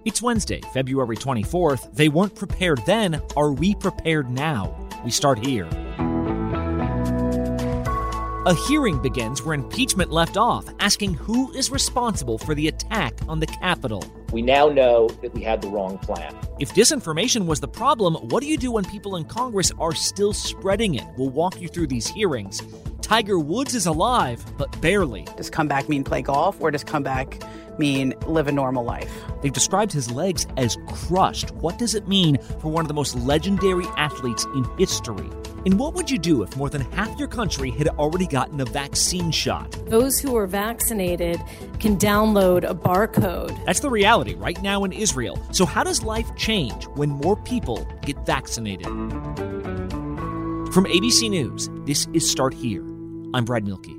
It's Wednesday, February 24th. They weren't prepared then. Are we prepared now? We start here. A hearing begins where impeachment left off, asking who is responsible for the attack on the Capitol. We now know that we had the wrong plan. If disinformation was the problem, what do you do when people in Congress are still spreading it? We'll walk you through these hearings. Tiger Woods is alive, but barely. Does comeback mean play golf, or does comeback mean live a normal life? They've described his legs as crushed. What does it mean for one of the most legendary athletes in history? And what would you do if more than half your country had already gotten a vaccine shot? Those who are vaccinated can download a barcode. That's the reality right now in Israel. So how does life change when more people get vaccinated? From ABC News, this is Start Here. I'm Brad Mielke.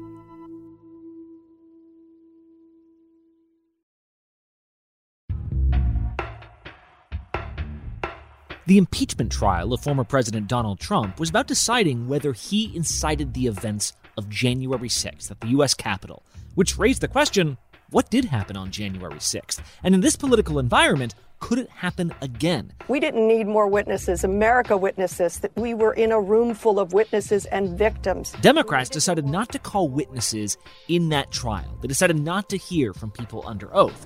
The impeachment trial of former President Donald Trump was about deciding whether he incited the events of January 6th at the U.S. Capitol, which raised the question, what did happen on January 6th? And in this political environment, could it happen again? We didn't need more witnesses. America witnessed this, that we were in a room full of witnesses and victims. Democrats decided not to call witnesses in that trial. They decided not to hear from people under oath.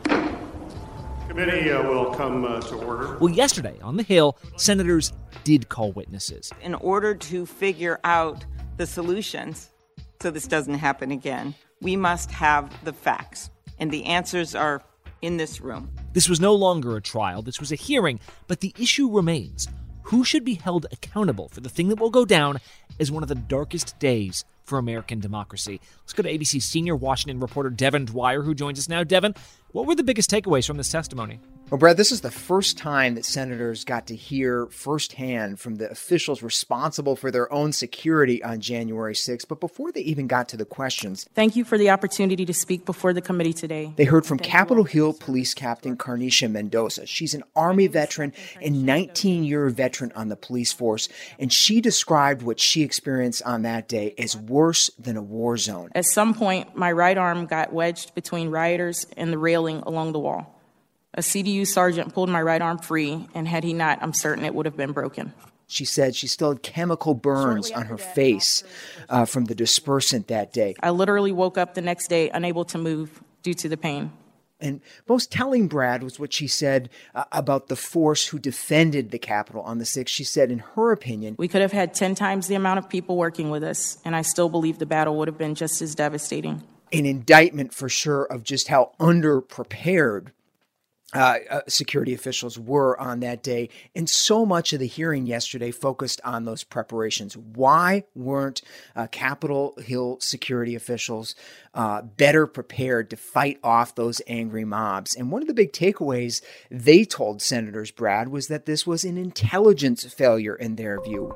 Committee will come to order. Well, yesterday on the Hill, senators did call witnesses. In order to figure out the solutions so this doesn't happen again, we must have the facts. And the answers are in this room. This was no longer a trial. This was a hearing. But the issue remains. Who should be held accountable for the thing that will go down as one of the darkest days for American democracy? Let's go to ABC's senior Washington reporter Devin Dwyer, who joins us now. Devin, what were the biggest takeaways from this testimony? Well, Brad, this is the first time that senators got to hear firsthand from the officials responsible for their own security on January 6th. But before they even got to the questions, thank you for the opportunity to speak before the committee today. They heard from Capitol Hill Police Captain Carnisha Mendoza. She's an Army veteran and 19-year veteran on the police force, and she described what she experienced on that day as worse than a war zone. At some point, my right arm got wedged between rioters and the railing along the wall. A CDU sergeant pulled my right arm free, and had he not, I'm certain it would have been broken. She said she still had chemical burns on her face from the dispersant that day. I literally woke up the next day unable to move due to the pain. And most telling, Brad, was what she said about the force who defended the Capitol on the 6th. She said, in her opinion, we could have had 10 times the amount of people working with us, and I still believe the battle would have been just as devastating. An indictment for sure of just how underprepared security officials were on that day. And so much of the hearing yesterday focused on those preparations. Why weren't Capitol Hill security officials better prepared to fight off those angry mobs? And one of the big takeaways they told senators, Brad, was that this was an intelligence failure in their view.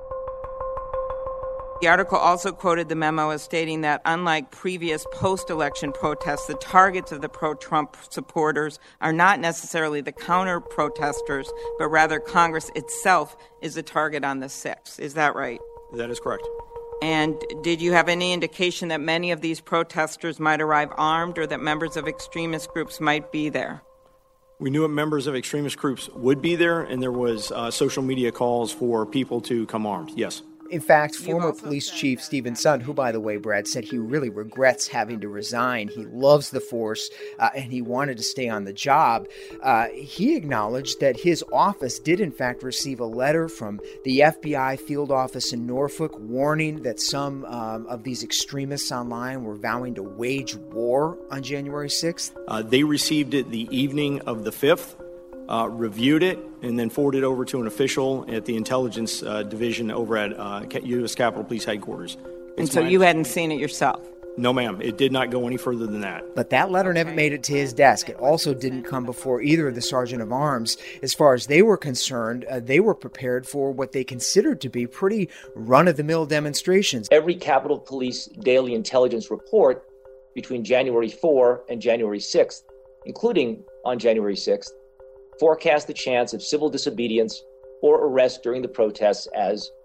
The article also quoted the memo as stating that unlike previous post-election protests, the targets of the pro-Trump supporters are not necessarily the counter-protesters, but rather Congress itself is the target on the 6th. Is that right? That is correct. And did you have any indication that many of these protesters might arrive armed or that members of extremist groups might be there? We knew that members of extremist groups would be there, and there was social media calls for people to come armed. Yes. In fact, former police chief Stephen Sund, who, by the way, Brad, said he really regrets having to resign. He loves the force and he wanted to stay on the job. He acknowledged that his office did, in fact, receive a letter from the FBI field office in Norfolk warning that some of these extremists online were vowing to wage war on January 6th. They received it the evening of the 5th. Reviewed it, and then forwarded over to an official at the intelligence division over at U.S. Capitol Police Headquarters. And so you hadn't seen it yourself? No, ma'am. It did not go any further than that. But that letter never made it to his desk. It also didn't come before either of the sergeant of arms. As far as they were concerned, they were prepared for what they considered to be pretty run-of-the-mill demonstrations. Every Capitol Police daily intelligence report between January 4 and January 6th, including on January 6th, forecast the chance of civil disobedience or arrest during the protests as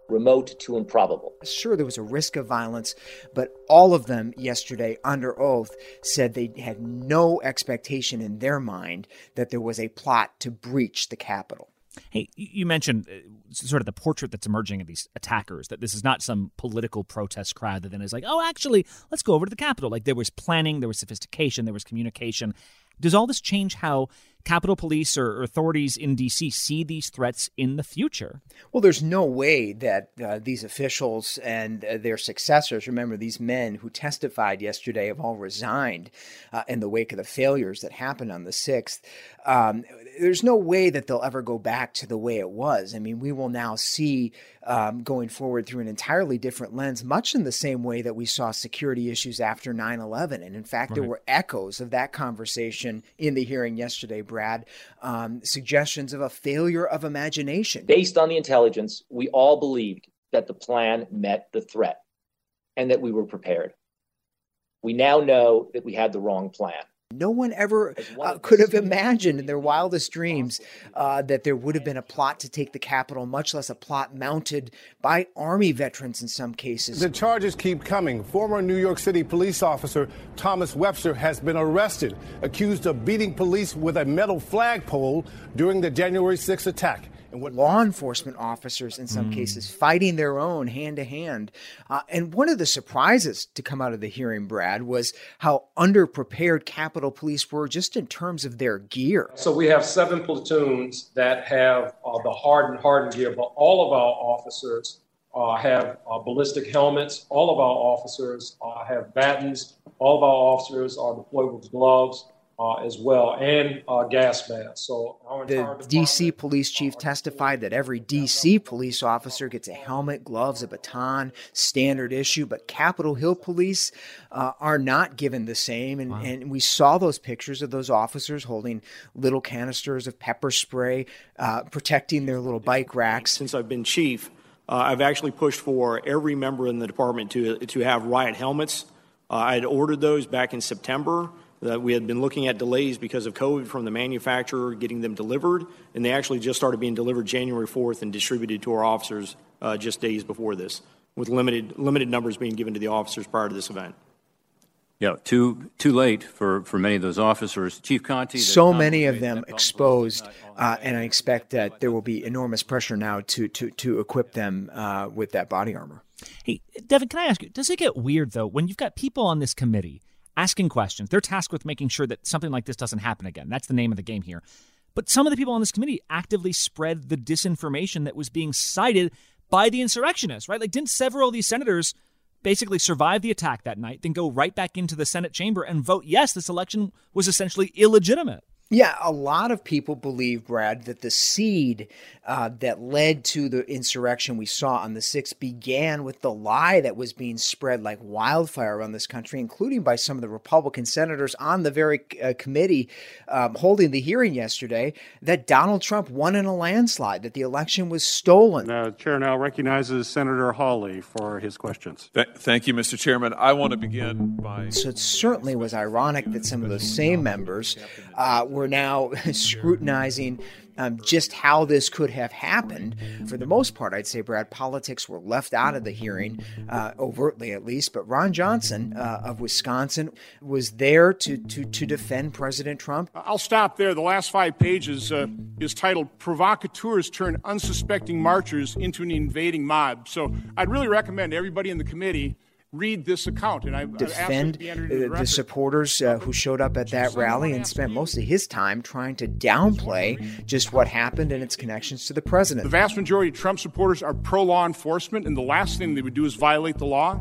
remote to improbable. Sure, there was a risk of violence, but all of them yesterday under oath said they had no expectation in their mind that there was a plot to breach the Capitol. Hey, you mentioned sort of the portrait that's emerging of these attackers, that this is not some political protest crowd that then is like, oh, actually, let's go over to the Capitol. Like, there was planning, there was sophistication, there was communication. Does all this change how Capitol Police or authorities in D.C. see these threats in the future? Well, there's no way that these officials and their successors, remember, these men who testified yesterday have all resigned in the wake of the failures that happened on the 6th. There's no way that they'll ever go back to the way it was. I mean, we will now see going forward through an entirely different lens, much in the same way that we saw security issues after 9/11. And in fact, there were echoes of that conversation in the hearing yesterday, Brad, suggestions of a failure of imagination. Based on the intelligence, we all believed that the plan met the threat and that we were prepared. We now know that we had the wrong plan. No one ever could have imagined in their wildest dreams that there would have been a plot to take the Capitol, much less a plot mounted by Army veterans in some cases. The charges keep coming. Former New York City police officer Thomas Webster has been arrested, accused of beating police with a metal flagpole during the January 6th attack. Law enforcement officers, in some cases, fighting their own hand-to-hand. And one of the surprises to come out of the hearing, Brad, was how underprepared Capitol Police were just in terms of their gear. So we have 7 platoons that have the hardened gear, but all of our officers have ballistic helmets. All of our officers have batons. All of our officers are deployed with gloves. As well, and gas masks. So the D.C. police chief testified that every D.C. police officer gets a helmet, gloves, a baton, standard issue, but Capitol Hill police are not given the same. And we saw those pictures of those officers holding little canisters of pepper spray, protecting their little bike racks. Since I've been chief, I've actually pushed for every member in the department to have riot helmets. I had ordered those back in September. We had been looking at delays because of COVID from the manufacturer getting them delivered, and they actually just started being delivered January 4th and distributed to our officers just days before this, with limited numbers being given to the officers prior to this event. Yeah, too late for many of those officers. Chief Conte. So many of them exposed, and I expect that there will be enormous pressure now to equip them with that body armor. Hey, Devin, can I ask you, does it get weird, though, when you've got people on this committee asking questions? They're tasked with making sure that something like this doesn't happen again. That's the name of the game here. But some of the people on this committee actively spread the disinformation that was being cited by the insurrectionists, right? Like, didn't several of these senators basically survive the attack that night, then go right back into the Senate chamber and vote, yes, this election was essentially illegitimate? Yeah, a lot of people believe, Brad, that the seed that led to the insurrection we saw on the 6th began with the lie that was being spread like wildfire around this country, including by some of the Republican senators on the very committee holding the hearing yesterday, that Donald Trump won in a landslide, that the election was stolen. The chair now recognizes Senator Hawley for his questions. Thank you, Mr. Chairman. I want to begin by... So it certainly was ironic that some of those same members were now scrutinizing just how this could have happened. For the most part, I'd say, Brad, politics were left out of the hearing, overtly at least. But Ron Johnson of Wisconsin was there to defend President Trump. I'll stop there. The last 5 pages is titled "Provocateurs Turn Unsuspecting Marchers into an Invading Mob." So I'd really recommend everybody in the committee read this account, and I defend the supporters who showed up at that rally and spent most of his time trying to downplay just what happened and its connections to the president. The vast majority of Trump supporters are pro-law enforcement, and the last thing they would do is violate the law.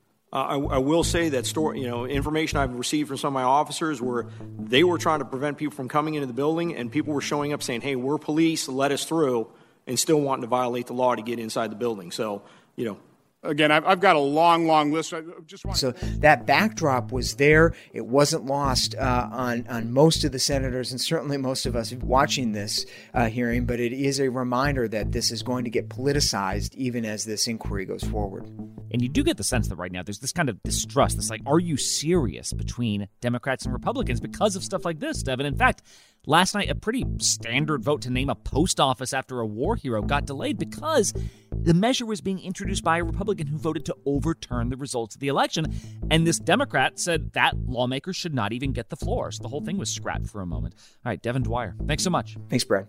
I will say that information I've received from some of my officers where they were trying to prevent people from coming into the building, and people were showing up saying, "Hey, we're police, let us through," and still wanting to violate the law to get inside the building. So, Again, I've got a long list. So that backdrop was there. It wasn't lost on most of the senators and certainly most of us watching this hearing, but it is a reminder that this is going to get politicized even as this inquiry goes forward. And you do get the sense that right now there's this kind of distrust, this like, are you serious between Democrats and Republicans because of stuff like this, Devin? In fact, Last night, a pretty standard vote to name a post office after a war hero got delayed because the measure was being introduced by a Republican who voted to overturn the results of the election. And this Democrat said that lawmakers should not even get the floor. So the whole thing was scrapped for a moment. All right, Devin Dwyer, thanks so much. Thanks, Brad.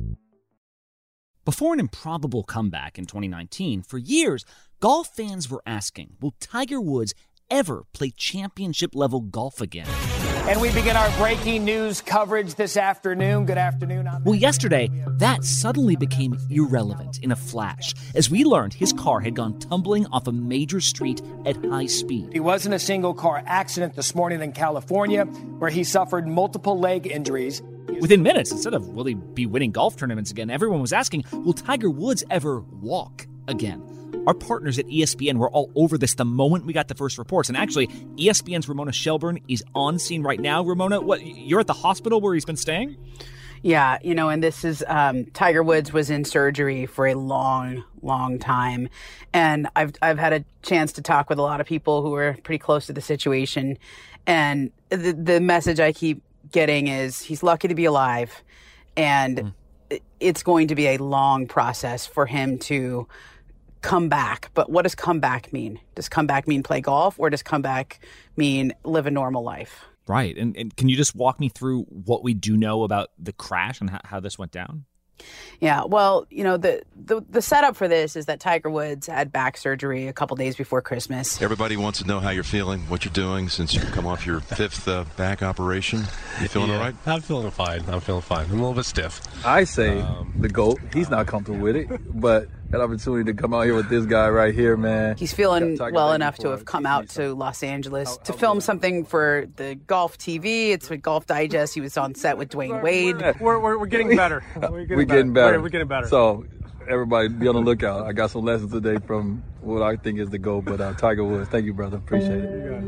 Before an improbable comeback in 2019, for years, golf fans were asking, will Tiger Woods ever play championship-level golf again? And we begin our breaking news coverage this afternoon. Good afternoon. Well, yesterday, that suddenly became irrelevant in a flash, as we learned his car had gone tumbling off a major street at high speed. He was in a single-car accident this morning in California, where he suffered multiple leg injuries. Within minutes, instead of will he be winning golf tournaments again, everyone was asking, will Tiger Woods ever walk again? Our partners at ESPN were all over this the moment we got the first reports. And actually, ESPN's Ramona Shelburne is on scene right now. Ramona, you're at the hospital where he's been staying? Yeah, and this is Tiger Woods was in surgery for a long, long time. And I've had a chance to talk with a lot of people who are pretty close to the situation. And the message I keep getting is he's lucky to be alive. And it's going to be a long process for him to come back. But what does come back mean? Does come back mean play golf, or does come back mean live a normal life? Right. And can you just walk me through what we do know about the crash and how this went down? Yeah, well, the setup for this is that Tiger Woods had back surgery a couple days before Christmas. Everybody wants to know how you're feeling, what you're doing since you've come off your fifth back operation. You feeling all right? I'm feeling fine. I'm a little bit stiff. I say the GOAT. He's not comfortable with it, but that opportunity to come out here with this guy right here, man. He's feeling well enough to have come out to Los Angeles to film something for the Golf TV. It's with Golf Digest. He was on set with Dwayne Wade. We're getting better. We're getting better. We're getting better. So everybody be on the lookout. I got some lessons today from what I think is the GOAT, but Tiger Woods. Thank you, brother. Appreciate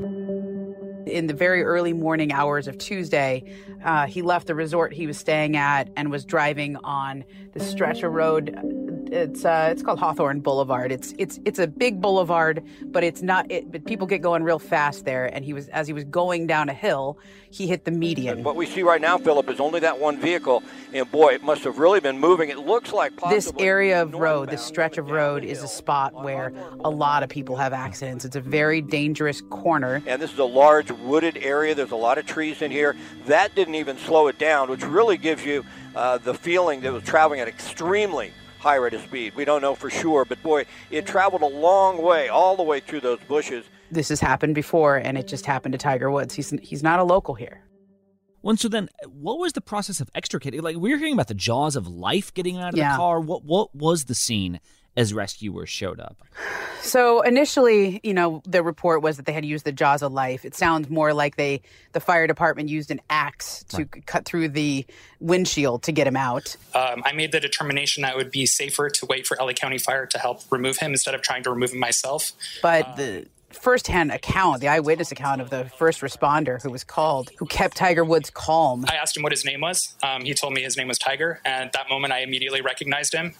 it. In the very early morning hours of Tuesday, he left the resort he was staying at and was driving on the stretch of road. It's called Hawthorne Boulevard. It's a big boulevard, but it's not. But people get going real fast there. And as he was going down a hill, he hit the median. And what we see right now, Philip, is only that one vehicle, and boy, it must have really been moving. It looks like this area of road, this stretch of road, is a spot where a lot of people have accidents. It's a very dangerous corner. And this is a large wooded area. There's a lot of trees in here. That didn't even slow it down, which really gives you the feeling that it was traveling at extremely high rate of speed. We don't know for sure, but boy, it traveled a long way, all the way through those bushes. This has happened before, and it just happened to Tiger Woods. He's not a local here. Well, so then, what was the process of extricating? Like, we were hearing about the jaws of life getting out of the car. What was the scene as rescuers showed up? So initially, the report was that they had used the jaws of life. It sounds more like the fire department used an axe to cut through the windshield to get him out. I made the determination that it would be safer to wait for LA County Fire to help remove him instead of trying to remove him myself. But the firsthand account, the eyewitness account of the first responder who was called, who kept Tiger Woods calm. I asked him what his name was. He told me his name was Tiger, and at that moment I immediately recognized him.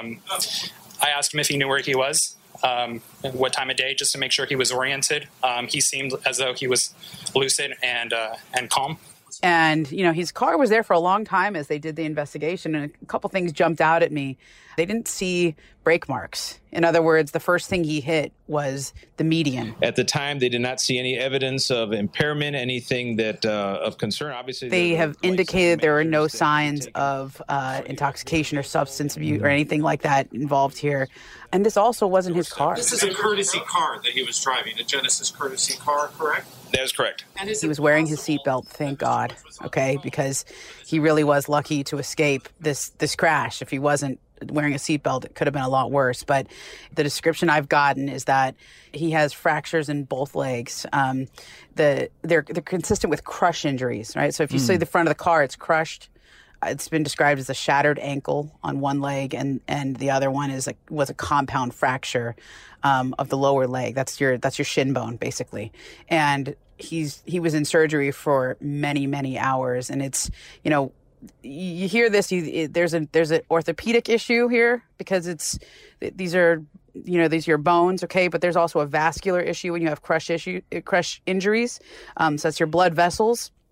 I asked him if he knew where he was, what time of day, just to make sure he was oriented. He seemed as though he was lucid and calm. And, his car was there for a long time as they did the investigation, and a couple things jumped out at me. They didn't see brake marks. In other words, the first thing he hit was the median. At the time, they did not see any evidence of impairment, anything that of concern. Obviously, they have indicated there are no signs of intoxication or substance abuse or anything like that involved here. And this also wasn't his car. This is a courtesy car that he was driving, a Genesis courtesy car, correct? That is correct. He was wearing his seatbelt, thank God, okay, because he really was lucky to escape this crash. If he wasn't wearing a seatbelt, it could have been a lot worse. But the description I've gotten is that he has fractures in both legs. They're consistent with crush injuries, right? So if you see the front of the car, it's crushed. It's been described as a shattered ankle on one leg, and the other one was a compound fracture of the lower leg. That's your shin bone, basically. And he was in surgery for many, many hours, and it's you hear this. There's an orthopedic issue here because these are your bones, okay, but there's also a vascular issue when you have crush injuries. So that's your blood vessels.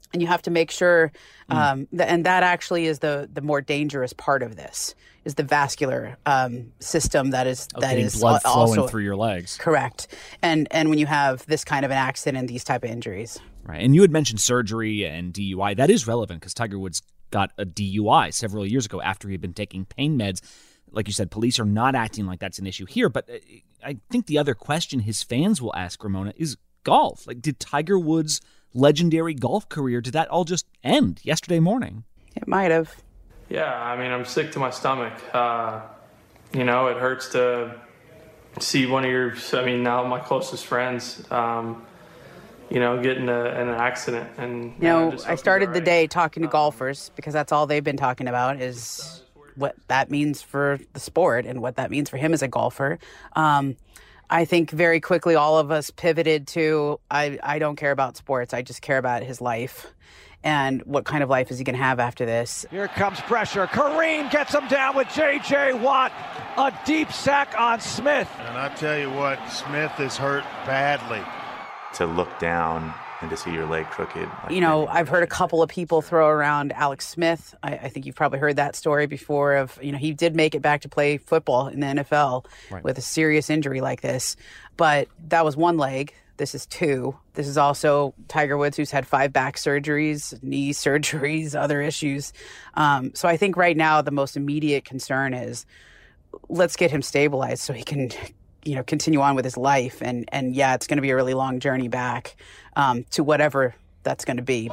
And you have to make sure, and that actually is the more dangerous part of this, is the vascular system that is blood also flowing through your legs. Correct. And when you have this kind of an accident, these type of injuries. Right. And you had mentioned surgery and DUI. That is relevant because Tiger Woods got a DUI several years ago after he had been taking pain meds. Like you said, police are not acting like that's an issue here. But I think the other question his fans will ask, Ramona, is golf. Like, did Tiger Woods' legendary golf career, did that all just end yesterday morning? It might have. Yeah, I mean, I'm sick to my stomach. It hurts to see one of now my closest friends, get in an accident. And I started the day talking to golfers because that's all they've been talking about is what that means for the sport and what that means for him as a golfer. I think very quickly all of us pivoted to, I don't care about sports. I just care about his life and what kind of life is he going to have after this. Here comes pressure. Kareem gets him down with J.J. Watt. A deep sack on Smith. And I tell you what, Smith is hurt badly. To look down and to see your leg crooked. I've heard a couple of people throw around Alex Smith. I think you've probably heard that story before of, he did make it back to play football in the NFL with a serious injury like this. But that was one leg. This is two. This is also Tiger Woods, who's had 5 back surgeries, knee surgeries, other issues. So I think right now the most immediate concern is let's get him stabilized so he can continue on with his life. And it's going to be a really long journey back to whatever that's going to be.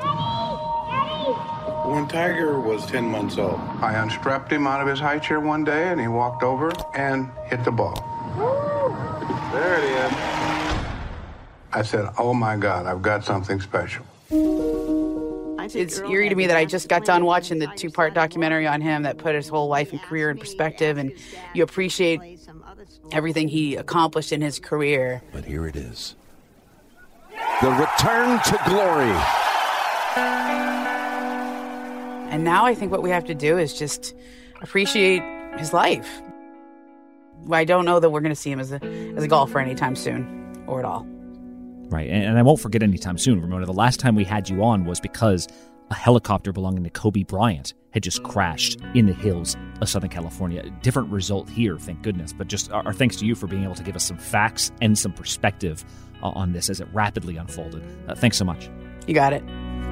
When Tiger was 10 months old, I unstrapped him out of his high chair one day and he walked over and hit the ball. There it is. I said, oh my God, I've got something special. It's eerie to me that I just got done watching the 2-part documentary on him that put his whole life and career in perspective, and you appreciate everything he accomplished in his career. But here it is. The return to glory. And now I think what we have to do is just appreciate his life. I don't know that we're going to see him as a golfer anytime soon or at all. Right, and I won't forget anytime soon, Ramona. The last time we had you on was because a helicopter belonging to Kobe Bryant had just crashed in the hills of Southern California. Different result here, thank goodness. But just our thanks to you for being able to give us some facts and some perspective on this as it rapidly unfolded. Thanks so much. You got it.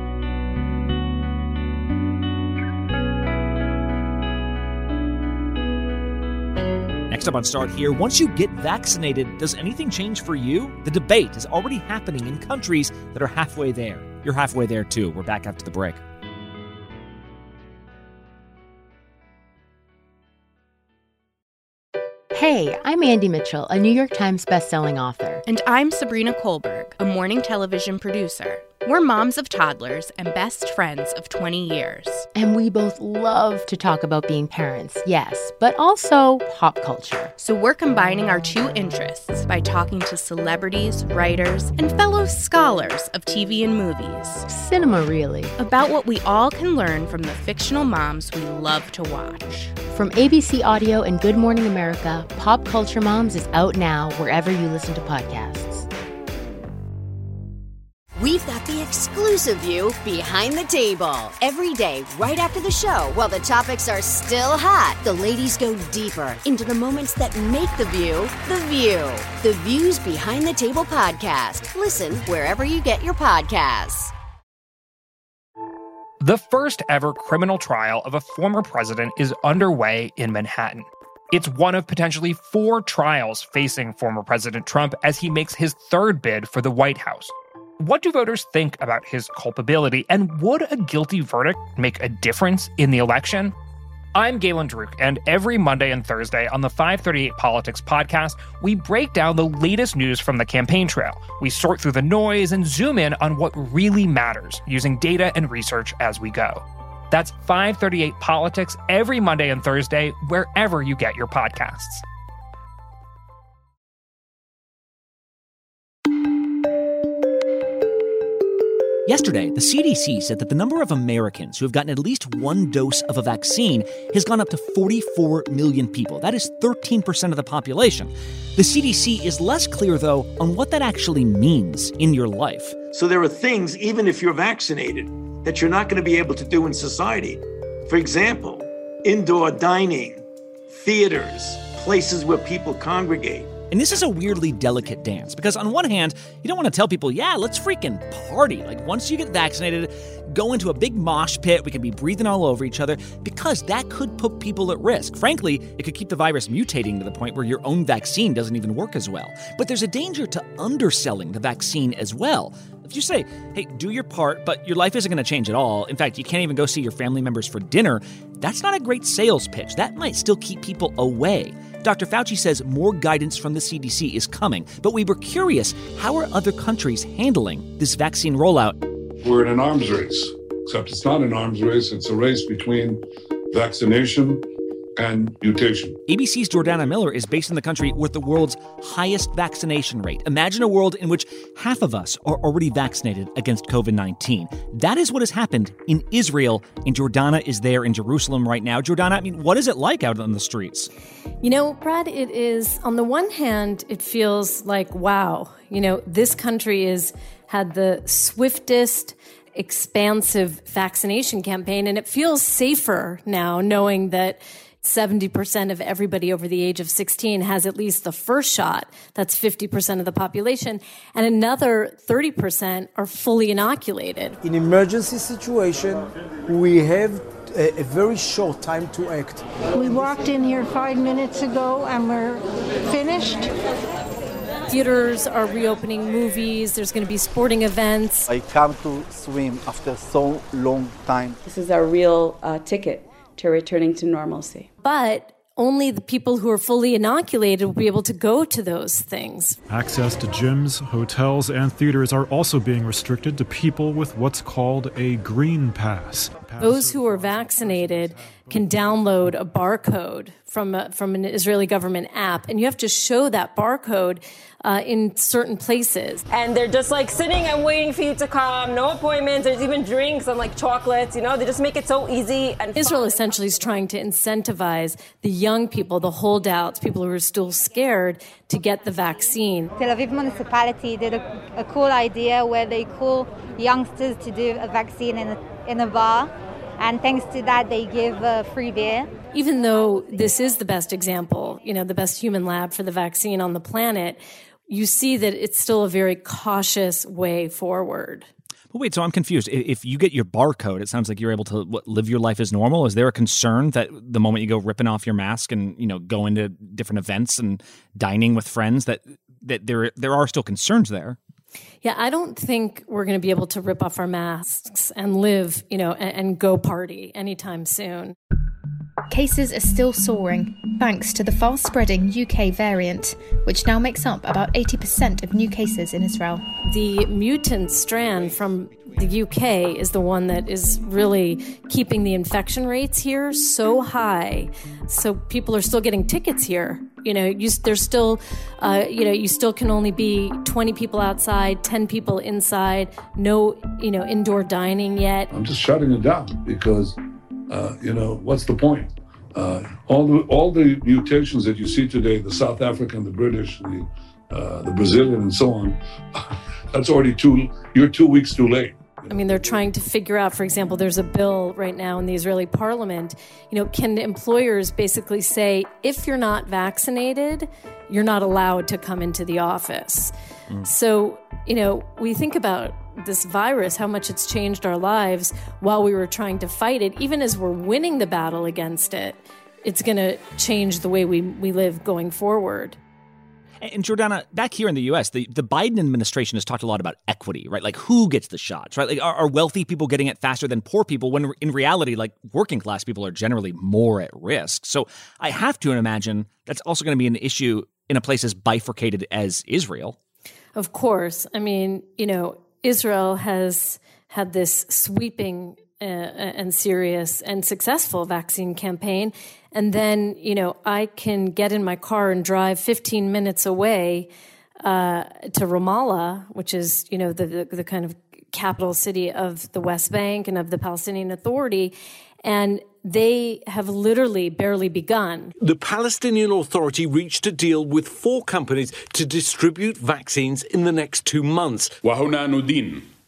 Next up on Start Here, once you get vaccinated, does anything change for you? The debate is already happening in countries that are halfway there. You're halfway there too. We're back after the break. Hey, I'm Andy Mitchell, a New York Times bestselling author. And I'm Sabrina Kohlberg, a morning television producer. We're moms of toddlers and best friends of 20 years. And we both love to talk about being parents, yes, but also pop culture. So we're combining our 2 interests by talking to celebrities, writers, and fellow scholars of TV and movies. Cinema, really. About what we all can learn from the fictional moms we love to watch. From ABC Audio and Good Morning America, Pop Culture Moms is out now wherever you listen to podcasts. We've got the exclusive view behind the table. Every day, right after the show, while the topics are still hot, the ladies go deeper into the moments that make The View, The View. The View's Behind the Table podcast. Listen wherever you get your podcasts. The first ever criminal trial of a former president is underway in Manhattan. It's one of potentially 4 trials facing former President Trump as he makes his 3rd bid for the White House. What do voters think about his culpability, and would a guilty verdict make a difference in the election? I'm Galen Druk, and every Monday and Thursday on the 538 Politics podcast, we break down the latest news from the campaign trail. We sort through the noise and zoom in on what really matters, using data and research as we go. That's 538 Politics every Monday and Thursday, wherever you get your podcasts. Yesterday, the CDC said that the number of Americans who have gotten at least 1 dose of a vaccine has gone up to 44 million people. That is 13% of the population. The CDC is less clear, though, on what that actually means in your life. So there are things, even if you're vaccinated, that you're not going to be able to do in society. For example, indoor dining, theaters, places where people congregate. And this is a weirdly delicate dance because on one hand, you don't want to tell people, yeah, let's freaking party. Like once you get vaccinated, go into a big mosh pit, we can be breathing all over each other because that could put people at risk. Frankly, it could keep the virus mutating to the point where your own vaccine doesn't even work as well. But there's a danger to underselling the vaccine as well. If you say, hey, do your part, but your life isn't going to change at all. In fact, you can't even go see your family members for dinner. That's not a great sales pitch. That might still keep people away. Dr. Fauci says more guidance from the CDC is coming, but we were curious, how are other countries handling this vaccine rollout? We're in an arms race, except it's not an arms race. It's a race between vaccination and mutation. ABC's Jordana Miller is based in the country with the world's highest vaccination rate. Imagine a world in which half of us are already vaccinated against COVID-19. That is what has happened in Israel, and Jordana is there in Jerusalem right now. Jordana, I mean, what is it like out on the streets? You know, Brad, it is, on the one hand, it feels like, wow, you know, this country had the swiftest, expansive vaccination campaign, and it feels safer now knowing that 70% of everybody over the age of 16 has at least the first shot. That's 50% of the population. And another 30% are fully inoculated. In emergency situation, we have a very short time to act. We walked in here 5 minutes ago and we're finished. Theaters are reopening, movies, there's going to be sporting events. I come to swim after so long time. This is our real ticket to returning to normalcy. But only the people who are fully inoculated will be able to go to those things. Access to gyms, hotels, and theaters are also being restricted to people with what's called a green pass. Those who are vaccinated can download a barcode from an Israeli government app, and you have to show that barcode in certain places. And they're just like sitting and waiting for you to come, no appointments, there's even drinks and like chocolates, you know, they just make it so easy. And Israel essentially is trying to incentivize the young people, the holdouts, people who are still scared to get the vaccine. Tel Aviv municipality did a cool idea where they call youngsters to do a vaccine in a bar. And thanks to that, they give free beer. Even though this is the best example, you know, the best human lab for the vaccine on the planet, you see that it's still a very cautious way forward. But wait, so I'm confused. If you get your barcode, it sounds like you're able to live your life as normal. Is there a concern that the moment you go ripping off your mask and, you know, go into different events and dining with friends, that there are still concerns there? Yeah, I don't think we're going to be able to rip off our masks and live, you know, and go party anytime soon. Cases are still soaring, thanks to the fast-spreading UK variant, which now makes up about 80% of new cases in Israel. The mutant strand from the UK is the one that is really keeping the infection rates here so high. So people are still getting tickets here. You know, there's still, you still can only be 20 people outside, 10 people inside, no, indoor dining yet. I'm just shutting it down because, what's the point? All the mutations that you see today, the South African, the British, the Brazilian, and so on, that's already you're 2 weeks too late. I mean, they're trying to figure out, for example, there's a bill right now in the Israeli parliament, can employers basically say, if you're not vaccinated, you're not allowed to come into the office. So, we think about this virus, how much it's changed our lives while we were trying to fight it. Even as we're winning the battle against it, it's going to change the way we live going forward. And Jordana, back here in the U.S., the Biden administration has talked a lot about equity, right? Like who gets the shots, right? Like are wealthy people getting it faster than poor people when in reality, like working class people are generally more at risk. So I have to imagine that's also going to be an issue in a place as bifurcated as Israel. Of course. I mean, Israel has had this sweeping and serious and successful vaccine campaign. And then, I can get in my car and drive 15 minutes away to Ramallah, which is, the kind of capital city of the West Bank and of the Palestinian Authority. And they have literally barely begun. The Palestinian Authority reached a deal with 4 companies to distribute vaccines in the next 2 months. وهنا ندين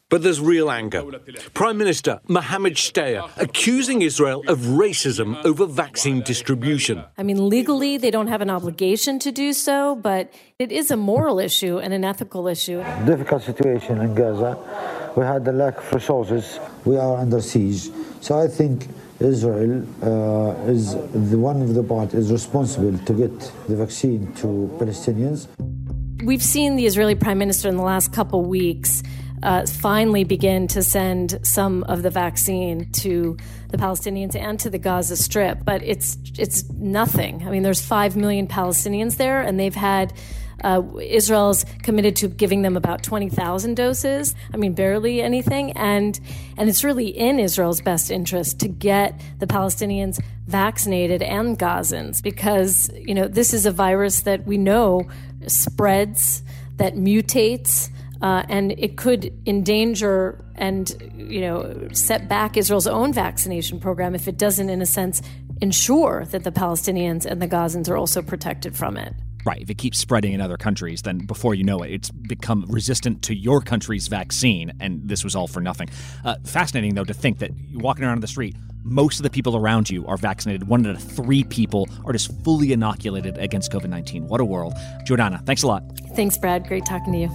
But there's real anger. Prime Minister Mohammed Shtayyeh accusing Israel of racism over vaccine distribution. I mean, legally, they don't have an obligation to do so, but it is a moral issue and an ethical issue. Difficult situation in Gaza. We had a lack of resources. We are under siege. So I think Israel is the one of the part is responsible to get the vaccine to Palestinians. We've seen the Israeli Prime Minister in the last couple weeks finally begin to send some of the vaccine to the Palestinians and to the Gaza Strip, but it's nothing. I mean, there's 5 million Palestinians there, and they've had Israel's committed to giving them about 20,000 doses. I mean, barely anything, and it's really in Israel's best interest to get the Palestinians vaccinated and Gazans, because this is a virus that we know spreads, that mutates. And it could endanger and, set back Israel's own vaccination program if it doesn't, in a sense, ensure that the Palestinians and the Gazans are also protected from it. Right. If it keeps spreading in other countries, then before you know it, it's become resistant to your country's vaccine, and this was all for nothing. Fascinating, though, to think that you're walking around the street, most of the people around you are vaccinated. 1 out of 3 people are just fully inoculated against COVID-19. What a world. Jordana, thanks a lot. Thanks, Brad. Great talking to you.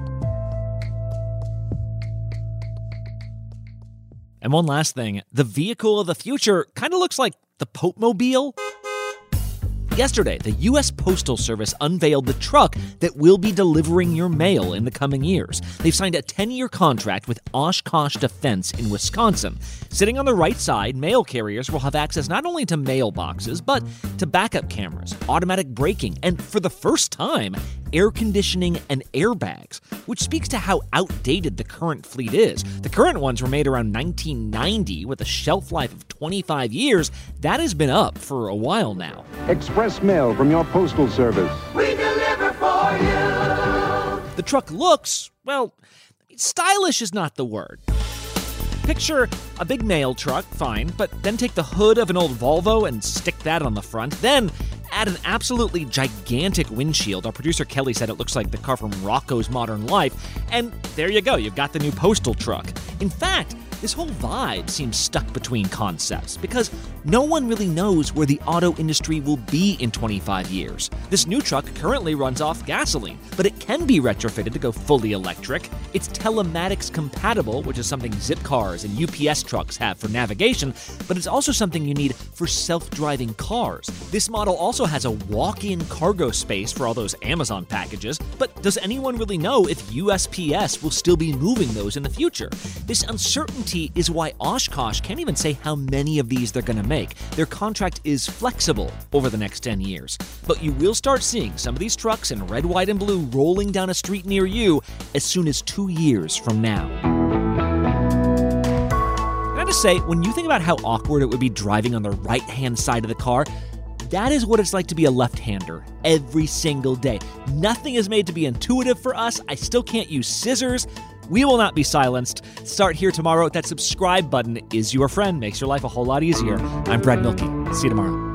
And one last thing, the vehicle of the future kind of looks like the Pope-mobile. Yesterday, the U.S. Postal Service unveiled the truck that will be delivering your mail in the coming years. They've signed a 10-year contract with Oshkosh Defense in Wisconsin. Sitting on the right side, mail carriers will have access not only to mailboxes, but to backup cameras, automatic braking, and for the first time, air conditioning and airbags, which speaks to how outdated the current fleet is. The current ones were made around 1990 with a shelf life of 25 years. That has been up for a while now. Express mail from your postal service. We deliver for you. The truck looks, well, stylish is not the word. Picture a big mail truck, fine, but then take the hood of an old Volvo and stick that on the front. Then add an absolutely gigantic windshield. Our producer Kelly said it looks like the car from Rocco's Modern Life. And there you go, you've got the new postal truck. In fact, this whole vibe seems stuck between concepts because no one really knows where the auto industry will be in 25 years. This new truck currently runs off gasoline, but it can be retrofitted to go fully electric. It's telematics compatible, which is something Zipcars and UPS trucks have for navigation, but it's also something you need for self-driving cars. This model also has a walk-in cargo space for all those Amazon packages, but does anyone really know if USPS will still be moving those in the future? This uncertainty is why Oshkosh can't even say how many of these they're going to make. Their contract is flexible over the next 10 years. But you will start seeing some of these trucks in red, white, and blue rolling down a street near you as soon as 2 years from now. Can I just say, when you think about how awkward it would be driving on the right-hand side of the car, that is what it's like to be a left-hander every single day. Nothing is made to be intuitive for us. I still can't use scissors. We will not be silenced. Start here tomorrow. That subscribe button is your friend. Makes your life a whole lot easier. I'm Brad Milkey. See you tomorrow.